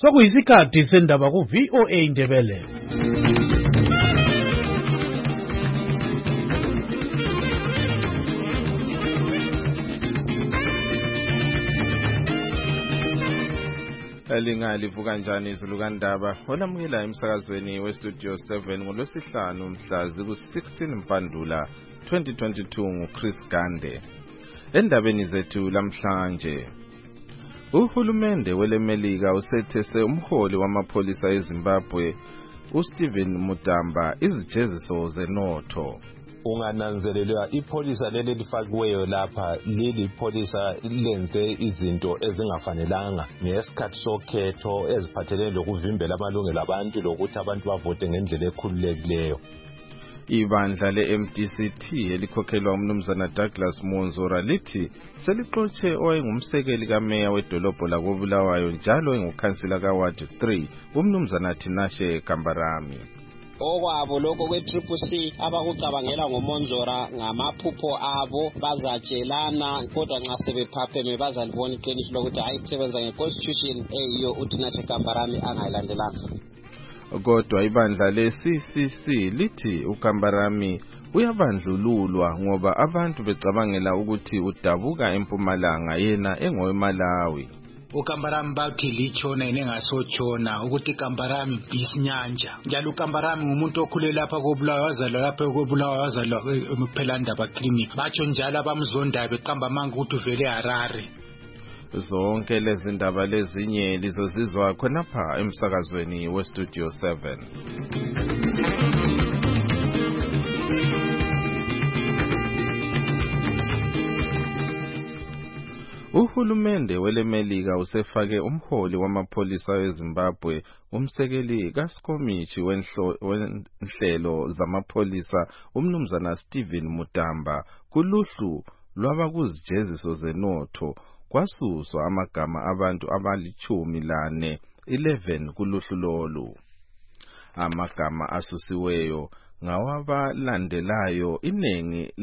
Sokuyisikhathi sendaba ku VOA Indebele. Livuka njani izulu kandaba olamukela emsakazweni westudio 7 ngolwesihlanu mhla ziku-16 Mpandula 2022 nguChris Gande. Endabeni zethu lamhlanje, uhulumende welemelika usethese umholi wamapholisa eZimbabwe uStephen Mutamba izijeziso zenotho. Ungananzelelwa ipholisa leli lifakiweyo lapha leli pholisa lenze izinto ezingafanelanga ngesikhathi sokhetho eziphathelene lokuvimbela amalungelo abantu lokuthi abantu bavote ngendlela ekhululekileyo. Ibandla le-MDCT elikhokhelwa umnumzana Douglas Monzora lithi selixotshe owayengumsekeli kameya wedolobho lakoBulawayo njalo engukhansila kaWard 3 umnumzana Tinashe Kambarami. Okwabo lokho kwe-CCC abakucabangela ngoMonzora ngamaphupho abo bazatshelana kodwa nxa sebephapheme bazalibona iqiniso lokuthi hayi kusebenza nge-constitution eyiyo uTinashe Kambarami angayilandelanga. Kodwa ibandla le-CCC lithi uKambarami uyabandlululwa ngoba abantu becabangela ukuthi udabuka eMpumalanga yena engoweMalawi. uKambarami bathi lichona enengasotshona ukuthi Kambarami isinyanja njalo uKambarami ngumuntu okhule lapha koBulawayo wazalwa lapha koBulawayo wazalwa eMphelandaba clinic batsho njalo abamzondayo beqamba manga ukuthi uvele eHarare. Zonke lezi ndaba lezinye lizozizwa khonapha emsakazweni westudio 7. Uhulumende welemelika usefake umholi wamapholisa eZimbabwe umsekeli kaSkomichi wenhlelo zamapholisa umnumzana Stephen Mutamba kuluhlu lwabakuzijeziso zenotho kwasuswa amagama abantu abali-11 kuluhlu lolu. Amagama asusiweyo ngawabalandelayo inengi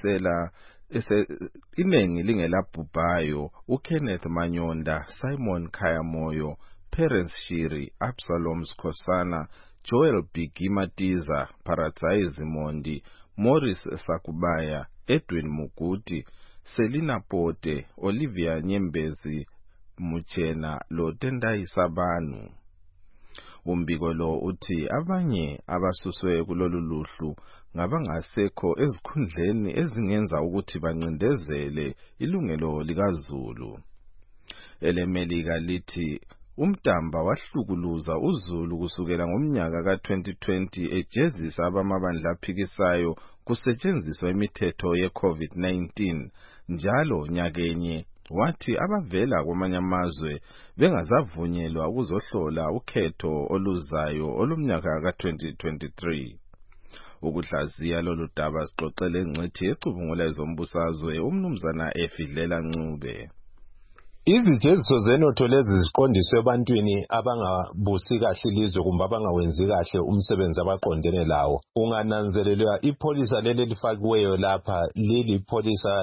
lingelabhubhayo uKenneth Manyonda, Simon Khayamoyo, Perence Shiri, Absalom Skhosana, Joel Bigimatiza, Paradise Mondi, Morris Sakubaya, Edwin Muguti, Selina Pote, Olivia Nyembezi Muchena lo Tendai Sabanu. Umbiko lo uthi abanye abasuswe kulolu luhlu ngabangasekho ezikhundleni ezingenza ukuthi bancindezele ilungelo likaZulu. Elemelika lithi uMtamba wahlukuluza uZulu kusukela ngomnyaka ka-2020 ejezisa abamabandla aphikisayo kusetshenziswa imithetho ye-COVID-19 njalo nyakenye wathi abavela kwamanye amazwe bengazavunyelwa ukuzohlola ukhetho oluzayo olumnyaka ka-2023. Ukuhlaziya lolu daba sixoxele ingcithi ecubungula ezombusazwe umnumzana Efidlela Ncube. Izijeziso zenotho lezi ziqondiswe ebantwini abangabusi kahle ilizwe kumbe abangawenzi kahle umsebenzi abaqondene lawo. Ungananzelelwa ipholisa leli lifakiweyo lapha leli pholisa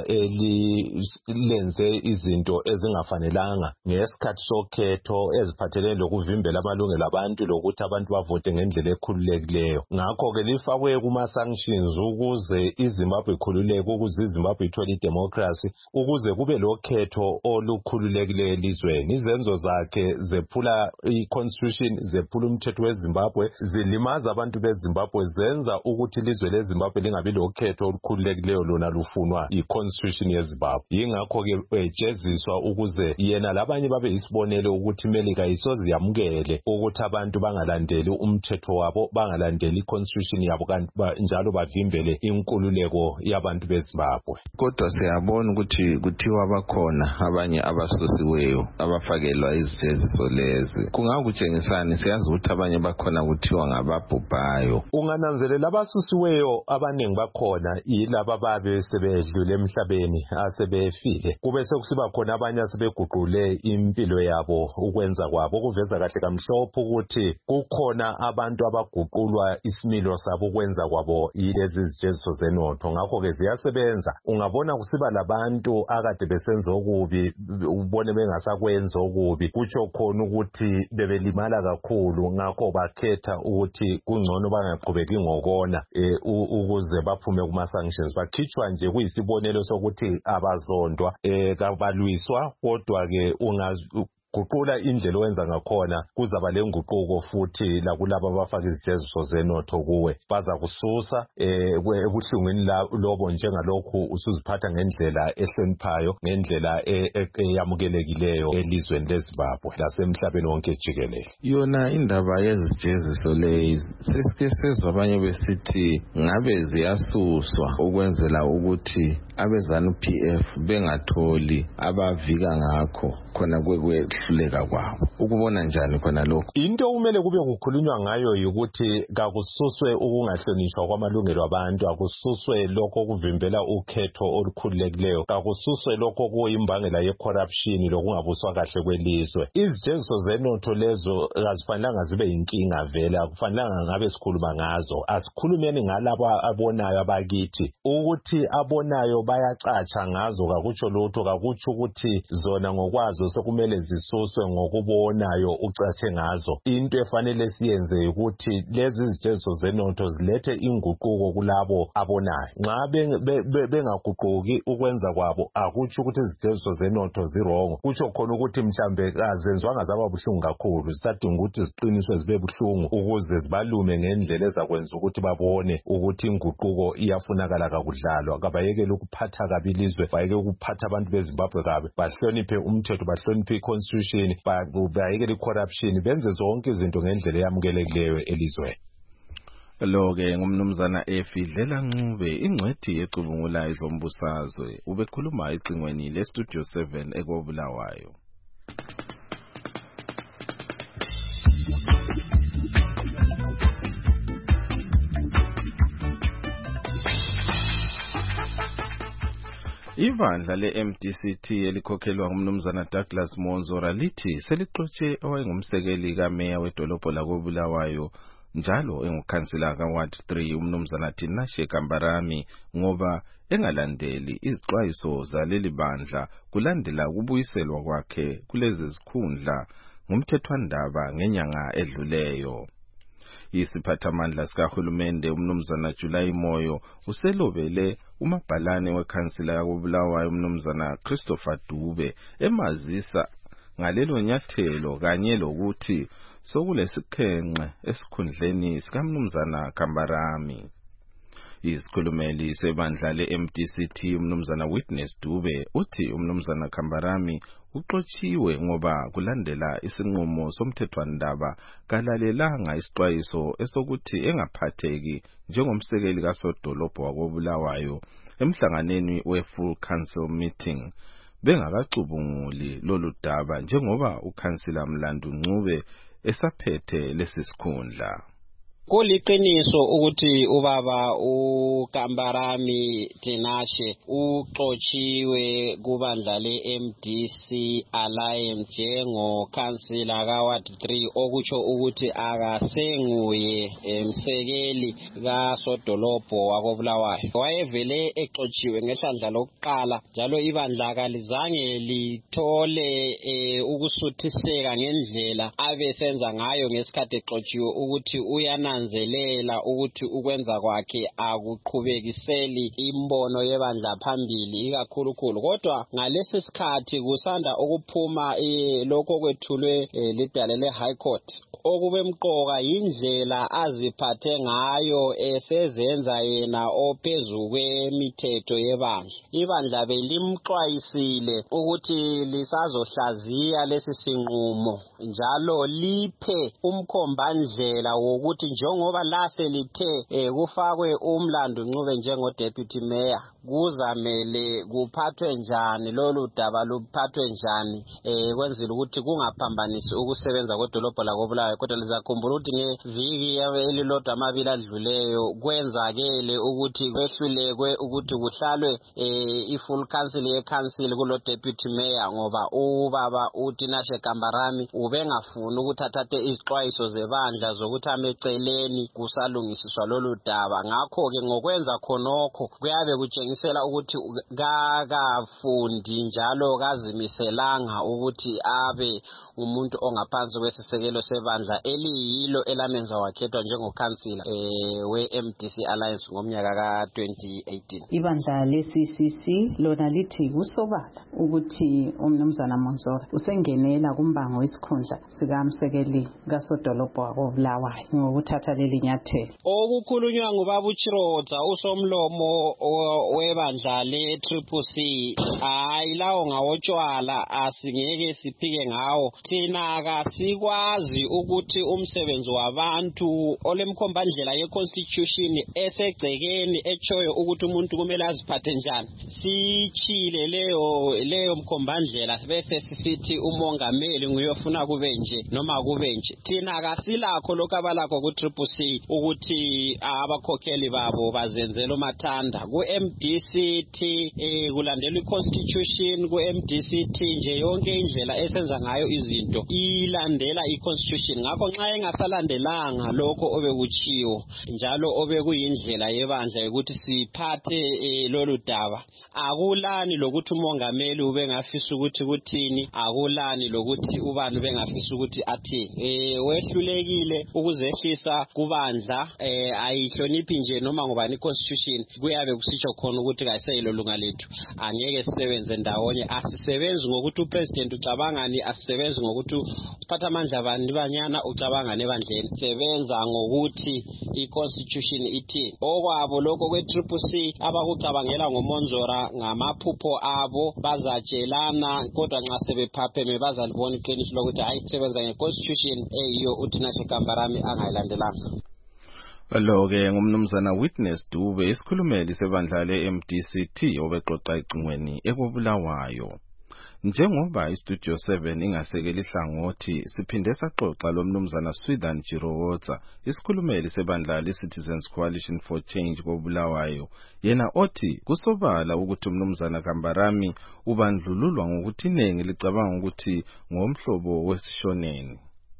lenze izinto ezingafanelanga ngesikhathi sokhetho eziphathelene lokuvimbela amalungelo abantu lokuthi abantu bavote ngendlela ekhululekileyo. Ngakho ke lifakwe kuma sanctions ukuze iZimbabwe ikhululeke, ukuze iZimbabwe ithole idemocracy, ukuze kube lokhetho olukhululekileyo elizweni. Izenzo zakhe zephula i-constitution, zephula umthetho weZimbabwe, zilimaza abantu beZimbabwe, zenza ukuthi ilizwe leZimbabwe lingabi lokhetho olukhululekileyo lona lufunwa i-constitution yeZimbabwe. Yingakho ke ejeziswa ukuze yena labanye babe isibonelo ukuthi imelika isoze yamukele ukuthi abantu bangalandeli umthetho wabo, bangalandeli i-constitution yabo kanti njalo bavimbele inkululeko yabantu beZimbabwe. Kodwa siyabona ukuthi kuthiwa bakhona abanye abasusiweyo abafakelwa izijeziso lezi. Kungakutshengisani? Siyazi ukuthi abanye bakhona kuthiwa ngababhubhayo. Ungananzelela abasusiweyo abaningi bakhona yilaba babe sebedlule emhlabeni asebefile. Kube sekusiba khona abanye asebeguqule impilo yabo ukwenza kwabo kuveza kahle kamhlophe ukuthi kukhona abantu abaguqulwa isimilo sabo ukwenza kwabo yilezi zijeziso zenotho. Ngakho ke ziyasebenza. Ungabona kusiba labantu akade besenza okubi babone bengasakwenza okubi kutsho khona ukuthi bebelimala kakhulu ngakho bakhetha ukuthi kungcono bangaqhubeki ngokona ukuze baphume kuma sanctions bakhitshwa nje kuyisibonelo sokuthi abazondwa kabalwiswa kodwa ke guqula indlela owenza ngakhona kuzaba lenguquko futhi lakulabo abafaka izijeziso zenotho kuwe baza kususa ebuhlungwini lobo njengalokhu usuziphatha ngendlela ehloniphayo ngendlela eyamukelekileyo elizweni leZimbabwe lasemhlabeni wonke jikelele. Yona indaba yezijeziso lezi sesike sezwa abanye besithi ngabe ziyasuswa ukwenzela ukuthi abezanu-PF bengatholi abavika ngakho khona kwehluleka kwabo. Ukubona njani khona lokho? Into kumele kube kukhulunywa ngayo ukuthi kakususwe ukungahlonishwa kwamalungelo abantu, akususwe lokho kuvimbela ukhetho olukhululekileyo, kakususwe lokho kuyimbangela ye-corruption lokungabuswa kahle kwelizwe. Izijeziso zenotho lezo azifanelanga zibe yinkinga vele, akufanelanga ngabe sikhuluma ngazo. Asikhulumeni ngalabo abonayo abakithi ukuthi abonayo bayacatsha ngazo kakutsho lutho, kakutsho ukuthi zona ngokwazo sokumele zisuswe ngokubonayo ucatshe ngazo. Into efanele siyenze ukuthi lezi zijeziso zenotho zilethe inguquko kulabo abonayo. Nxa bengaguquki ukwenza kwabo akutsho ukuthi izijeziso zenotho zirongo, kutsho khona ukuthi mhlambe kazenziwanga zaba buhlungu kakhulu, zisadinga ukuthi ziqiniswe zibe buhlungu ukuze zibalume ngendlela ezakwenza ukuthi babone ukuthi inguquko iyafunakala kakudlalwa. Kabayekele ukuphatha kabi ilizwe, bayeke ukuphatha abantu beZimbabwe kabi, bahloniphe umthetho, bahloniphe i-constitution, bayekele i-corruption, benze zonke izinto ngendlela eyamukelekileyo elizweni. Lo-ke ngumnumzana Efidlela Ncube, ingcwethi ecubungula izombusazwe, ubekhuluma ecingweni leStudio 7 eKobulawayo. Ibandla le-MDCT elikhokhelwa ngumnumzana Douglas Monzora lithi selixotshe owayengumsekeli kameya wedolobho lakoBulawayo njalo engukhansila kaWard 3 umnumzana Tinashe Kambarami ngoba engalandeli izixwayiso zaleli bandla kulandela kubuyiselwa kwakhe kulezi zikhundla ngumthethwandaba ngenyanga edluleyo. Isiphathamandla sikahulumende umnumzana July Moyo uselobele umabhalane wekhansila yakoBulawayo umnumzana Christopher Dube emazisa ngalelo nyathelo kanye lokuthi sokulesikhenqe esikhundleni sikamnumzana Kambarami. Isikhulumeli sebandla le-MDCT umnumzana Witness Dube uthi umnumzana Kambarami uxotshiwe ngoba kulandela isinqumo somthethwandaba kalalelanga isixwayiso esokuthi engaphatheki njengomsekeli kasodolobho wakoBulawayo emhlanganeni we-full council meeting bengakacubunguli lolu daba njengoba ukhansila Mlandu Ncube esaphethe lesi sikhundla. Kuliqiniso ukuthi ubaba uKambarami Tinashe uxotshiwe kubandla le-MDC Alliance njengokhansila kaWard 3 okutsho ukuthi akasenguye umsekeli kasodolobho wakoBulawayo. Wayevele exotshiwe ngehlandla lokuqala njalo ibandla kalizange lithole ukusuthiseka ngendlela abesenza ngayo ngesikhathi exotshiwe ukuthi uyananzelela ukuthi ukwenza kwakhe akuqhubekiseli imbono yebandla phambili ikakhulukhulu. Kodwa ngalesi sikhathi kusanda ukuphuma lokho kwethulwe lidale le-High Court okube mqoka indlela aziphathe ngayo esezenza yena ophezu kwemithetho yebandla. Ibandla belimxwayisile ukuthi lisazohlaziya lesi sinqumo njalo liphe umkhombandlela wokuthi njengoba laselithe kufakwe uMlandu Ncube njengo-deputy mayor kuzamele kuphathwe njani lolu daba luphathwe njani kwenzela ukuthi kungaphambanisi ukusebenza kwedolobho lakoBulawayo. Kodwa lizakhumbula ukuthi ngeviki elilodwa amabili adluleyo kwenzakele ukuthi kwehlulekwe ukuthi kuhlalwe i-full council ye-council kulo deputy mayor ngoba ubaba uTinashe Kambarami ubengafuni ukuthi athathe izixwayiso zebandla zokuthi ameceleni kusalungisiswa lolu daba. Ngakho ke ngokwenza khonokho kuyabe kutshengisa kuyatshengisela ukuthi kakafundi njalo kazimiselanga ukuthi abe umuntu ongaphansi kwesisekelo sebandla eliyilo elamenza wakhethwa njengokhansila we-MDC Alliance ngomnyaka ka-2018. Ibandla le-CCC lona lithi kusobala ukuthi umnumzana Monzora usengenela kumbango wesikhundla sikamsekeli kasodolobha wakoBulawayo ngokuthatha leli nyathelo. Okukhulunywa ngubaba uChirodza usomlomo webandla le-CCC hayi lawo ngawotshwala asingeke siphike ngawo. Thina kasikwazi ukuthi umsebenzi wabantu olemkhombandlela ye-Constitution esegcekeni echoyo ukuthi umuntu kumele aziphathe njani. Sichile leyo mkhombandlela bese sisithi umongameli nguyofuna kube nje noma kube nje. Thina kasilakho lokho abalakho ku-CCC ukuthi abakhokheli babo bazenzela umathanda. Ku-MDCT kulandela i-Constitution, ku-MDCT nje yonke indlela esenza ngayo izinto ilandela i-Constitution. Ngakho nxa engasalandelanga lokho obekuchiwo njalo obekuyindlela yebandla ukuthi siphathe lolu daba, akulani lokuthi umongameli ubengafisa ukuthi kuthini, akulani lokuthi ubani bengafisa ukuthi athini. Wehlulekile ukuzehlisa kubandla, ayihloniphi nje noma ngobani i-Constitution kuyabe kusitsho khona ukuthi kayiseyilo lunga lethu. Angeke sisebenze ndawonye, asisebenzi ngokuthi upresident ucabangani, asisebenzi ngokuthi uphatha amandla bani banyana ucabanga nebandleni. Sebenza ngokuthi i-Constitution ithini. Okwabo lokho kwe-CCC abakucabangela ngoMonzora ngamaphupho abo, bazatshelana kodwa nxa sebephapheme bazalibona iqiniso lokuthi hayi sebenza nge-Constitution eyiyo uthi nasekambarami angayilandelanga. Lo-ke ngumnumzana Witness Dube, isikhulumeli sebandla le-MDCT obexoxa ecingweni ekubulawayo. Njengoba iStudio 7 ingasekeli hlangothi, siphinde saxoxa lomnumzana Swithan Chirowotsa, isikhulumeli sebandla le-Citizens Coalition for Change kobulawayo, yena othi kusobala ukuthi umnumzana Kambarami ubandlululwa ngokuthi iningi licabanga ukuthi ngomhlobo wesishoneni.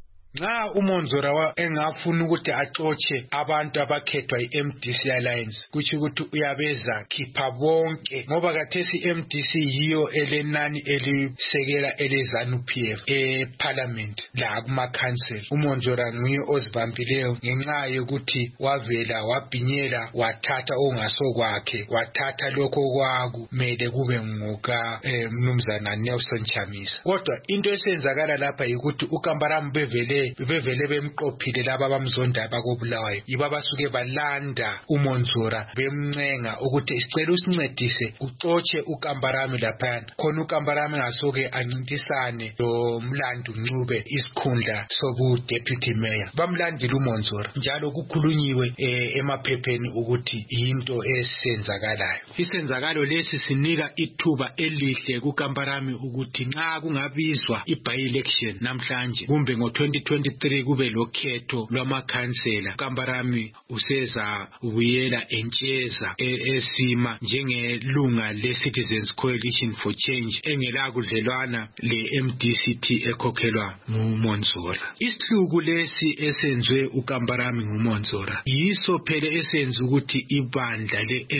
Nxa uMonzora engafuna ukuthi axotshe abantu abakhethwa i-MDC Alliance, kuthi ukuthi uyabeza khipha bonke, ngoba kathesi MDC yiyo elenani elisekela eleZANU-PF eParliament la kuma-council. uMonzora nguye ozibambileyo ngenxa yokuthi wavela wabhinyela wathatha ongasokwakhe, wathatha lokho kwakumele kube ngoka mnumzana Nelson Chamisa. Kodwa into esenzakala lapha yikuthi uKambarami bevele bemqophile laba abamzonda bakobulawayo, yibo abasuke balanda uMonzora bemncenga ukuthi sicela usincedise uxotshe uKambarami laphana, khona uKambarami ngasoke ancintisane lo Mlando Ncube isikhundla sobu deputy mayor. Bamlandile uMonzora njalo kukhulunyiwe emaphepheni ukuthi into esenzakalayo. Isenzakalo lesi sinika ithuba elihle kuKambarami ukuthi nxa kungabizwa i-by-election namhlanje kumbe ngo-2023 kube lokhetho lwamakhansela, Kambarami useza ubuyela entsheza esima njengelunga le-Citizens Coalition for Change engelakudlelwana le-MDCT ekhokhelwa nguMonzora. Isihluku lesi esenzwe uKambarami nguMonzora yiso phela esenza ukuthi ibandla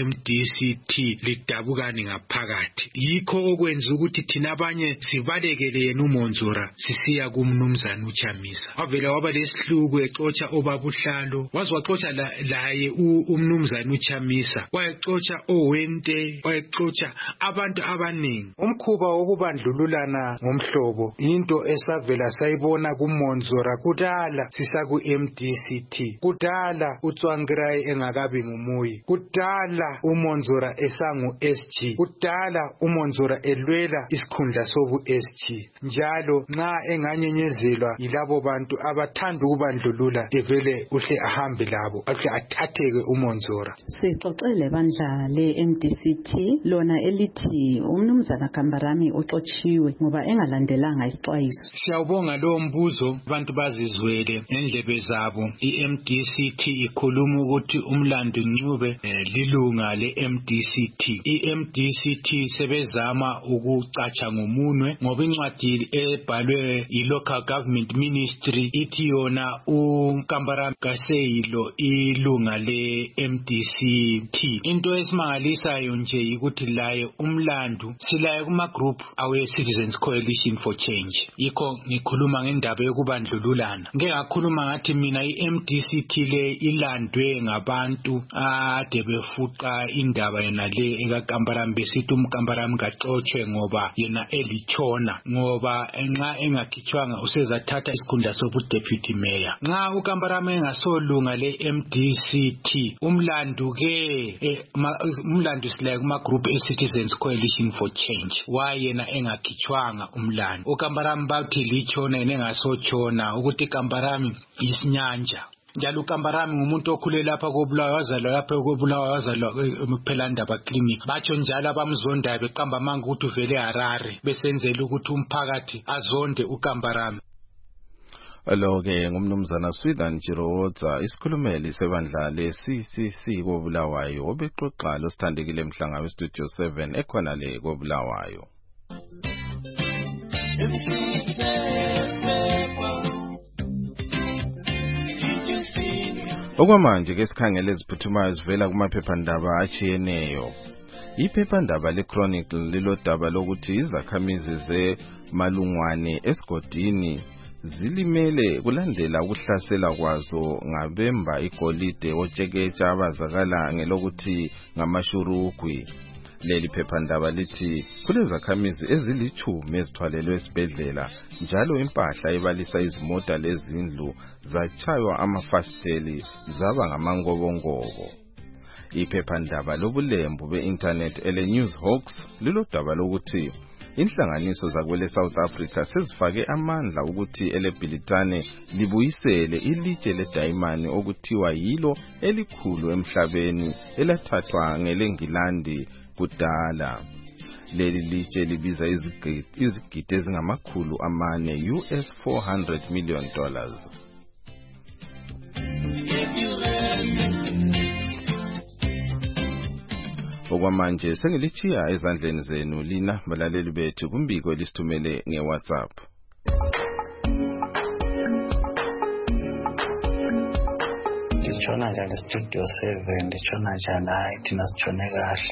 le-MDCT lidabukane ngaphakathi. Yikho okwenza ukuthi thina abanye sibalekele yena uMonzora sisiya kumnumzana uChamisa. Wavela waba lesihluku exotsha obabuhlalo, wazwaxotsha laye umnumzana uChamisa, wayexotsha oWente, wayexotsha abantu abaningi. Umkhuba wokubandlululana ngomhlobo into esavela sayibona kuMonzora kudala sisaku MDCT, kudala uTsvangirai engakabi ngumuyi, kudala uMonzora esangu SG, kudala uMonzora elwela isikhundla sobu SG. Njalo nxa enganyenyezelwa yilabo bantu abathanda ukubandlulula evele uhle ahambe labo ahle athatheke uMonzora. Sixoxele bandla le-MDCT lona elithi umnumzana Kambarami uxotshiwe ngoba engalandelanga isixwayiso. Siyawubonga lo mbuzo, abantu bazizwele endlebe zabo. i-MDCT ikhuluma ukuthi uMlando Ncube lilunga le-MDCT. i-MDCT sebezama ukucatsha ngomunwe ngoba incwadi ebhalwe i-Local Government Minister history ithi yona uKambarami kaseyilo ilunga le MDCT. Into esimangalisayo nje ukuthi laye umlandu silaye kuma group awe Citizens Coalition for Change. Yikho ngikhuluma ngendaba yokubandlululana. Ngeke ngakhuluma ngathi mina iMDCT le ilandwe ngabantu ade befuqa indaba yena le ekaKambarami besithi uMkambarami kaxoxwe ngoba yena elichona ngoba nxa engakhitshwanga usezathatha isikhundla sobu deputy mayor. Nxa uKambarami engasolunga le MDCT umlandu silaye kuma group Citizens Coalition for Change. Wayena engakhitshwanga umlandu. uKambarami bathi lichona engasochona ukuthi Kambarami isinyanja. Njalo uKambarami ngumuntu okhule lapha koBulawayo wazalwa lapha koBulawayo wazalwa eMphelandaba clinic. Batsho njalo abamzondayo beqamba manga ukuthi uvele Harare besenzela ukuthi umphakathi azonde uKambarami. Lo-ke ngumnumzana Swithan Jirowotsa isikhulumeli sebandla le-CCC koBulawayo obexoxa lo sithandekile Mhlanga weStudio 7 ekhona le koBulawayo. Okwamanje ke sikhangele eziphuthumayo zivela kumaphephandaba achiyeneyo. Iphephandaba leChronicle lilodaba lokuthi izakhamizi zeMalungwane esigodini zilimele kulandela ukuhlasela kwazo ngabemba igolide otsheketsha abazakala ngelokuthi ngamashurugwi. Leli phephandaba lithi kulezakhamizi ezilithumi ezithwalelwe esibhedlela njalo impahla ebalisa izimota lezindlu zachaywa amafasteli zaba ngamangobongobo. Iphephandaba lobulembu be-internet ele-Newshawks lilodaba lokuthi inhlanganiso zakwele South Africa sezifake amandla ukuthi eleBhilitane libuyisele ilitshe ledayimani okuthiwa yilo elikhulu emhlabeni elathathwa ngelengilandi kudala. Leli litshe libiza izigidi ezingamakhulu amane US $400 million. Okwamanje sengilichiya ezandleni zenu lina balaleli bethu kumbiko elisithumele ngeWhatsApp. Ndichona njani Studio 7 ndichona njani hayi thina sichone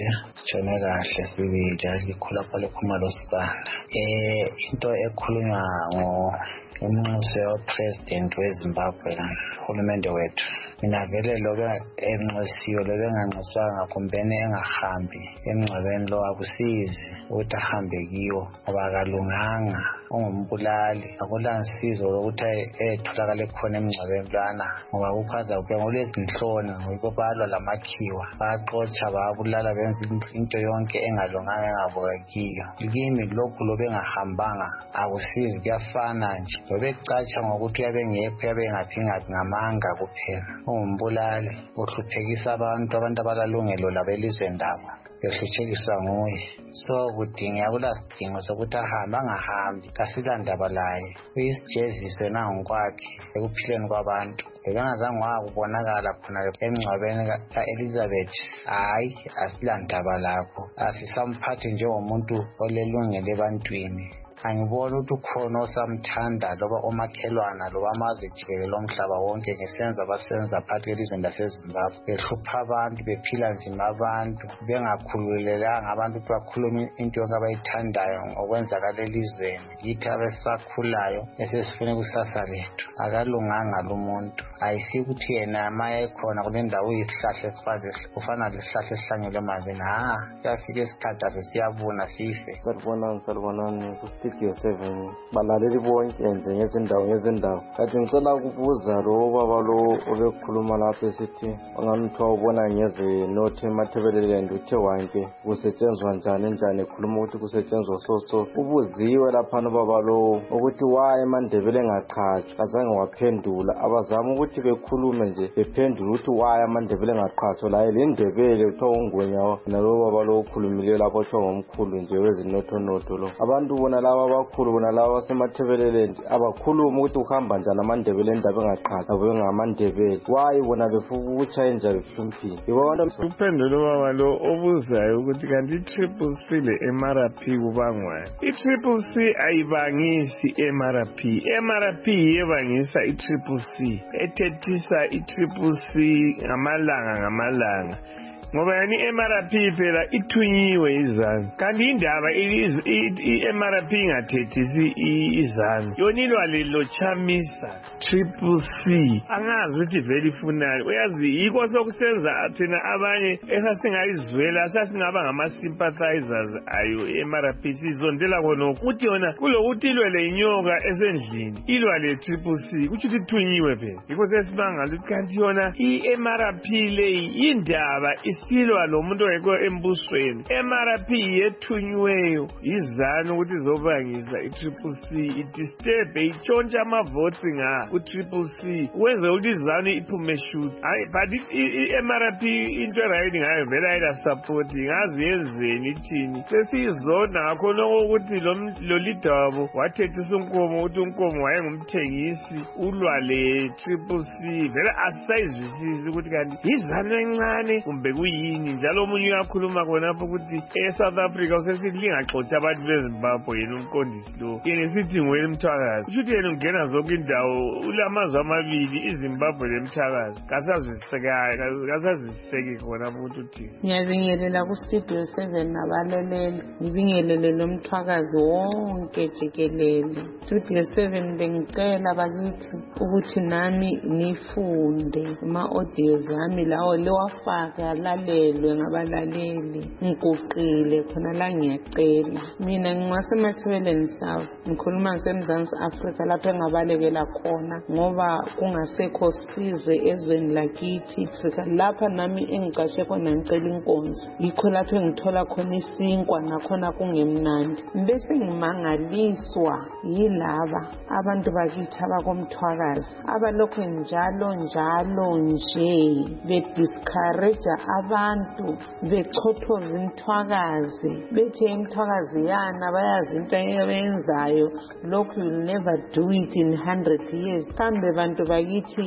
kahle sibili alikhula phale kumalosibanda. Into ekhulunywa umnxuso wepresident weZimbabwe uhulumende wethu mina vele lobe enxusiwe lobe enganxuswanga kumbene engahambi emngcwabeni lo akusizi ukuthi ahambe kiwo ngoba kalunganga ungumbulali akulansizo lokuthi etholakale khona emngcwabeni lwana ngoba ukhaza kuke ngolezinhloni ngokubalwa lamakhiwa baxotsha babulala benza into yonke engalunganga engabukekiyo. Kimi lokhu lobe engahambanga akusizi kuyafana nje lobe ecatsha ngokuthi uyabengekho yabengaphingapi ngamanga kuphela ungumbulali uhluphekisa abantu abalalungelo labelizweni labo ehlutsheliswa nguye. So kudingeka kulasidingo sokuthi ahambe angahambi kasilandaba laye uyisijeziso nangokwakhe ekuphileni kwabantu. Bekangazange wakubonakala khona emngcwabeni kaElizabeth hayi asilandaba lakho asisamphathi njengomuntu olelungelo ebantwini. Angibona ukuthi ukhona osamthanda loba omakhelwana loba amazwe jikelele omhlaba wonke ngesenza basenza phakathi kwelizweni laseZimbabwe behlupha abantu bephila nzima abantu bengakhululelanga abantu ukuthi bakhulume into yonke abayithandayo ngokwenzakala elizweni. Yithi abesakhulayo esesifuna ikusasa lethu akalunganga lo muntu. Ayisi ukuthi yena maye khona kule ndawo uyisihlahla esifaze ufana lesihlahla esihlanyelwe emanzini kuyafika isikhathi siyabuna sife. Salibonani Studio 7 balaleli bonke nje ngezindawo kanti ngicela ukubuza lo baba lo obekhuluma lapha esithi ongamthiwa ubona ngeze nothi emathebeleland uthe wanke kusetshenzwa njani ekhuluma ukuthi kusetshenzwa so ubuziwe lapha baba lo ukuthi waye eMandebele engaqhatshwa azange waphendula abazama ukuthi ukuthi bekhulume nje bephendule ukuthi why amandebele engaqhathwa la lendebele kuthiwa ungwenyawo nalo baba lo okhulumileyo lapho kuthiwa ngomkhulu nje wezinotho lo abantu bona laba abakhulu bona laba basemathebelelendi abakhuluma ukuthi uhamba njani amandebele endaba engaqhathwa bengamandebele why bona befuka ukutshayenja befumpini yibo abantu uphendule baba lo obuzayo ukuthi kanti i-triple C le-MRP kubangwani i-triple C ayibangisi MRP MRP yebangisa i-triple C ethethisa i-triple C ngamalanga ngoba yani i-MRP phela ithunyiwe izanu kanti indaba i-MRP ingathethisi izanu yona ilwale lochamisa triple C angazi ukuthi vele ifunani uyazi yikho sokusenza thina abanye esasingayizwela sasingaba ngama-sympathizers ayo i-MRP sizondela khonokho ukuthi yona kulokuthi ilwele inyoka esendlini ilwale triple C kutsho ukuthi ithunyiwe phela yikho sesibangala ukuthi kanti yona i-MRP leyi indaba silwa lo muntu ongekho embusweni MRP yethunyiweyo izanu ukuthi izobangisa i-triple C idisturb itshontsha amavoti nga ku-triple C wenze ukuthi izanu iphume shoot hayi but i-MRP into erayidi ngayo vele ayila-support ngazi yenzeni ithini sesiyizona ngakho lokho ukuthi lo leader wabo wathethisa unkomo ukuthi unkomo wayengumthengisi ulwa le-triple C vele asisayizwisisi ukuthi kanti izanu encane kumbe yini njalo omunye uyakhuluma khonapho ukuthi e-South Africa usesithi lingaxotsha abantu beZimbabwe yena umqondisi lo yena sithi nguwena Mthwakazi kusho ukuthi yena ungena zonke indawo ulamazwe amabili iZimbabwe leMthwakazi kasazwisiseki khonapho ukuthi uthini. Ngiyabingelela ku-Studio 7 nabaleleli ngibingelele lo Mthwakazi wonke jikelele. Studio 7 bengicela bakithi ukuthi nami nifunde ama-audio zami lawo lewafaka lalelwe ngabalaleli ngiguqile khona la ngiyacela mina ngingasemathebeleni South ngikhuluma ngaseMzansi Afrika lapho engabalekela khona ngoba kungasekho size ezweni lakithi Afrika lapha nami engicashe khona ngicela inkonzo yikho lapho engithola khona isinkwa nakhona kungemnandi bese ngimangaliswa yilaba abantu bakithi abakomthwakazi abalokho njalo nje bediscourage abantu bechothoza imthwakazi bethi imthwakazi yana bayazi into ayenzayo lokhu you'll never do it in 100 years kambe bantu bakithi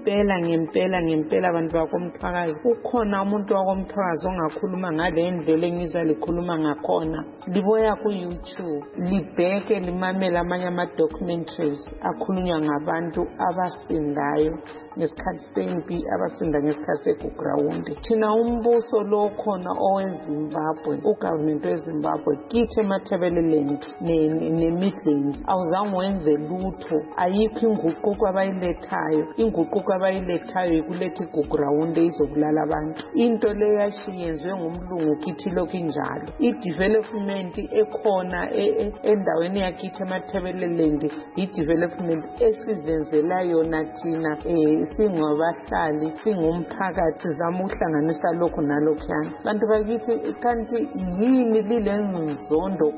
ngempela abantu bakomthwakazi ukhona umuntu wakomthwakazi ongakhuluma ngale ndlela engizwa likhuluma ngakhona liboya ku YouTube libheke limamela amanye ama-documentaries akhulunywa ngabantu abasindayo ngesikhathi sempi abasinda ngesikhathi segugrawundi thina umbuso lo khona oweZimbabwe ugovernment weZimbabwe kithi eMatabeleland ne-Midlands awuzange wenze lutho ayikho inguquko abayilethayo ikuletha igugrawundi izobulala abantu into le yashiyenzwe ngumlungu kithi lokhu injalo i-development ekhona endaweni yakithi eMatabeleland i-development esizenzela yona thina singobahlali singumphakathi zama ukuhlanganisa lokhu nalokhuyana bantu bakithi kanti yini lilenzondo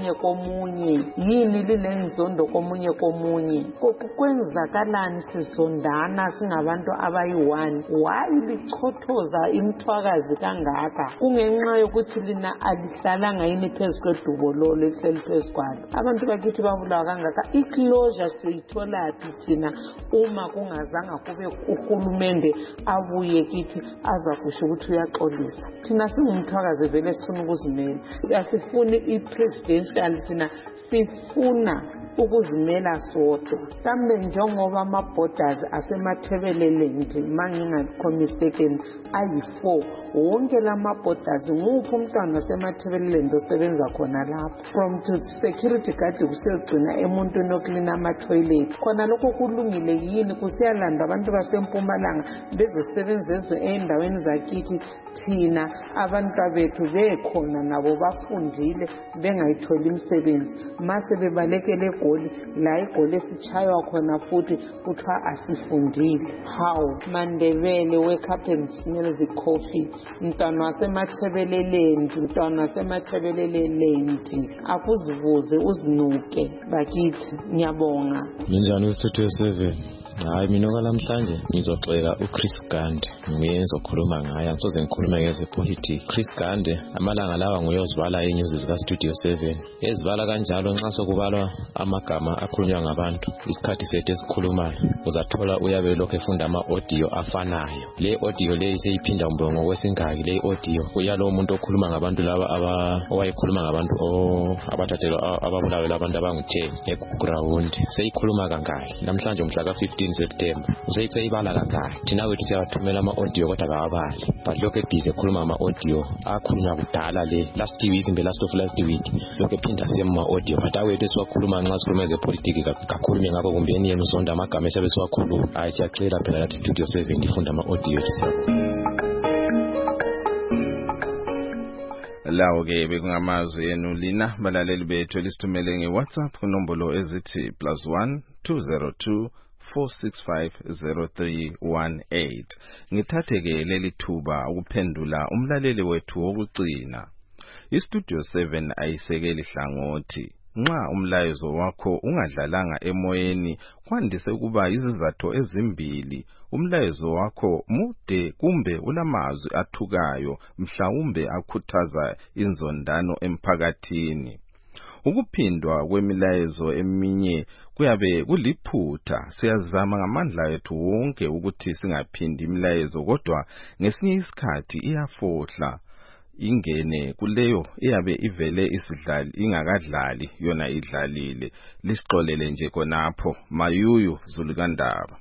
komunye kwenzakalani sizondana singabantu abayi-1 why lichothoza imthwakazi kangaka kungenxa yokuthi lina alihlalanga yini phezu kwedubo lo lihleli phezu kwalo abantu bakithi babulawa kangaka iclosure siyitholaphi thina uma kungazanga kube uhulumende abuye kithi azakusho ukuthi uyaxolisa thina singumthwakazi vele sifuna ukuzimela asifuni i-presidential thina sifuna ukuzimela sodwa kambe njengoba ama-borders asemathebeleland mangingakho mistaken ayi-4 wonke lama-borders nguphi umntwana wasemathebeleland osebenza khona lapho from to security guard kusiyogcina emuntwini oklina ama-toilet khona lokho kulungile yini kusiyalanda abantu basempumalanga bezosebenza endaweni zakithi thina abantwabethu bekhona nabo bafundile bengayitholi imisebenzi mase bebalekele egoli la igoli esitshaywa khona futhi kuthiwa asifundile how Mandebele wake up and smell the coffee mntwana wasemathebelelendi akuzivuze uzinuke bakithi ngiyabonga Minjani uStudio 7 Hayi mina namhlanje ngizoxeka uChris Gande. Nguye engizokhuluma ngaye, angisoze ngikhulume ngezepolitics. Chris Gande amalanga lawa nguye ozivala inews zika Studio 7. Ezivala kanjalo nxa sokubalwa amagama akhulunywa ngabantu. Isikhathi sethu esikhulumayo uzathola uyabe lokho efunda ama-audio afanayo. Le audio le iseyiphinda mbongo kwesingaki le audio. Uyalo umuntu okhuluma ngabantu laba owayekhuluma ngabantu abathathelwa ababulawe labantu abangu-10 eground. Seyikhuluma kangaka. Namhlanje umhla ka-15 September. Useyibala kangaka. Thina wethu siyathumela ama-audio kodwa akawabali. But lokho ebhizi ekhuluma ama-audio akhulunywa kudala le last week lokho ephinda sema-audio. But awethu esiwakhuluma nxa sikhuluma ezepolitiki kakhulume ngakho kumbe enye emizonda amagama esiyabe siwakhuluma. Hayi siyacela phela lathi Studio 7 ifunda ama-audio lawo ke bekungamazwi yenu lina balaleli bethu lisithumele ngeWhatsApp kunombolo ezithi +1 202 4650318. Ngithathe ke leli thuba ukuphendula umlaleli wethu wokugcina. iStudio 7 ayisekeli hlangothi. Nxa umlayezo wakho ungadlalanga emoyeni kwandise ukuba izizathu ezimbili. Umlayezo wakho mude kumbe ulamazwi athukayo mhlawumbe akhuthaza inzondano emphakathini. Ukuphindwa kwemilayezo eminye kuyabe kuliphutha. Siyazama ngamandla ethu wonke ukuthi singaphindi imilayezo kodwa ngesinye isikhathi iyafohla. Ingene kuleyo iyabe ivele isidlali ingakadlali yona idlalile. Lisixolele nje konapho. Mayuyu Zulukandaba.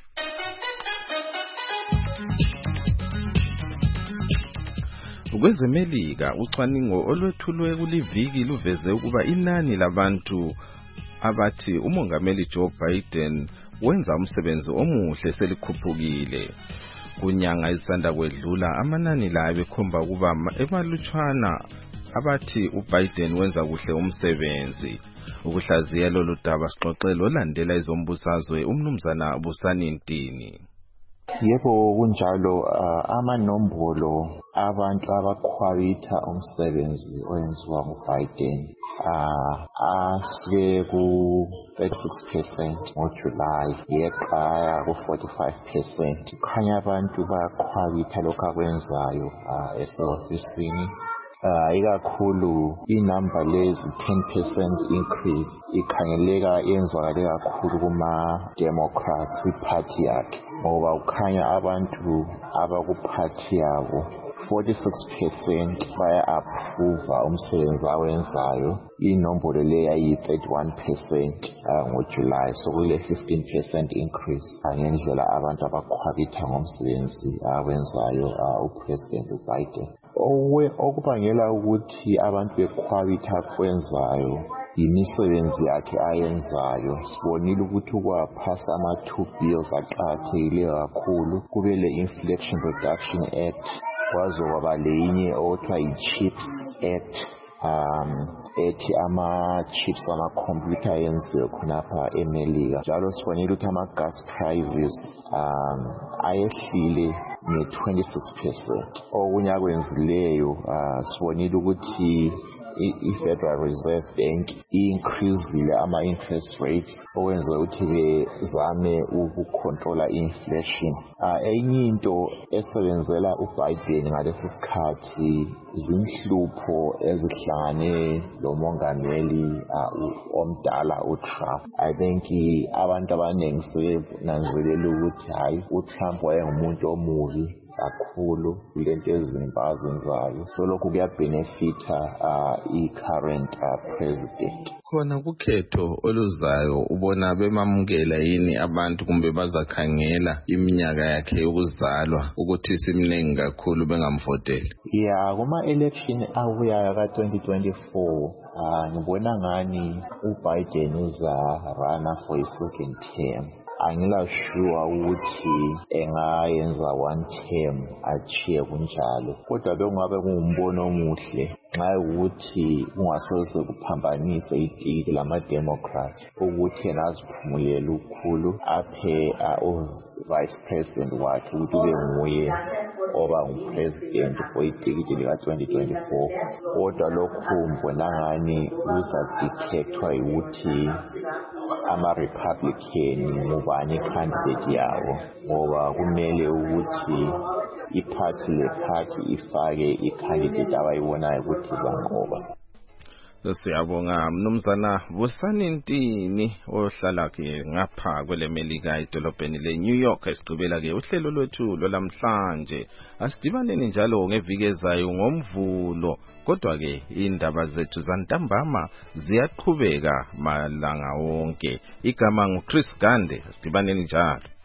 Kwezemelika ucwaningo olwethulwe kuliviki luveze ukuba inani labantu abathi umongameli Joe Biden wenza umsebenzi omuhle selikhuphukile. Kunyanga isanda kwedlula amanani la bekhomba ukuba ebalutshwana abathi uBiden wenza kuhle umsebenzi. Ukuhlaziya lolu daba sixoxele olandela izombusazwe umnumzana Busani Ntini. Yebo kunjalo amanombolo abantu abakhwabitha umsebenzi oyenziwa nguBiden asuke ku-36% ngoJuly yeqaya ku-45%. Kukhanya abantu bayakhwabitha lokho akwenzayo esofisini. Ikakhulu inamba lezi 10% increase ikhangeleka yenzakale kakhulu kuma-Democrats iparty yakhe ngoba ukhanya abantu abakuphathi yabo 46% baya-approve umsebenzi awenzayo. Inombolo le yayi-31% ngoJuly, so kule 15% increase ngendlela abantu abakhwabitha ngomsebenzi awenzayo uPresident uBiden. Okubangela ukuthi abantu bekhwabitha kwenzayo imisebenzi yakhe ayenzayo. Sibonile ukuthi ukwaphasa ama-2 bills aqakathekileyo kakhulu. Kube le-Inflation Reduction Act, kwazokwaba leyinye okuthiwa yi-Chips Act, ethi ama-chips amakhompyutha yenziwe khonapha eMelika. Njalo sibonile ukuthi ama-gas prices ayehlile nge-26%. Okunye akwenzileyo sibonile ukuthi i-Federal Reserve Bank increasile ama-interest rates okwenza ukuthi bezame ukucontrola inflation. Enye into esebenzela uBiden ngalesi sikhathi zinhlupho ezihlangane lo mongameli omdala uTrump. I think abantu abaningi sebenanzelela ukuthi hayi uTrump wayengumuntu omubi kakhulu kulento ezinto azenzayo, so lokhu kuyabenefita i-current president. Khona kukhetho oluzayo ubona bemamukela yini abantu kumbe bazakhangela iminyaka yakhe yokuzalwa ukuthi simningi kakhulu bengamvoteli? Kuma-election abuyayo ka-2024 ngibona ngani uBiden uza-rana for a second term. Angila-sure ukuthi engayenza 1 term achiye kunjalo, kodwa bengabe kungumbono omuhle nxa ukuthi kungasoze kuphambanise itikiti lama-Democrats ukuthi yena aziphumulele ukukhulu aphe u-vice president wakhe ukuthi ube nguye oba ngupresident for itikiti lika-2024. Kodwa lokhu mbona ngani kuzadetectwa ukuthi ama-Republican ngubani i-candidate yawo, ngoba kumele ukuthi iphathi lephathi ifake i-candidate abayibonayo ukuthi banqoba. Siyabonga Mnumzana Vusani Ntini ohlala ke ngapha kwele Melika edolobheni leNew York. Esigqibela ke uhlelo lwethu lwalamhlanje. Asidibaneni njalo ngeviki ezayo ngoMvulo, kodwa ke indaba zethu zantambama ziyaqhubeka malanga wonke. Igama nguChris Gande. Asidibaneni njalo.